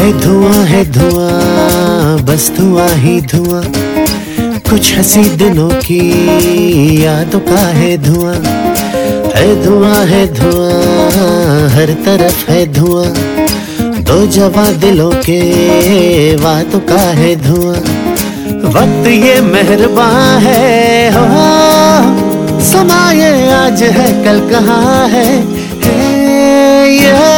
है धुआं, बस धुआं ही धुआं। कुछ हंसी दिनों की यादों का है धुआं। है धुआं, हर तरफ है धुआं। दो जवां दिलों के वादों का है धुआं। वक्त ये मेहरबान है, हो समा ये आज है कल कहाँ है ये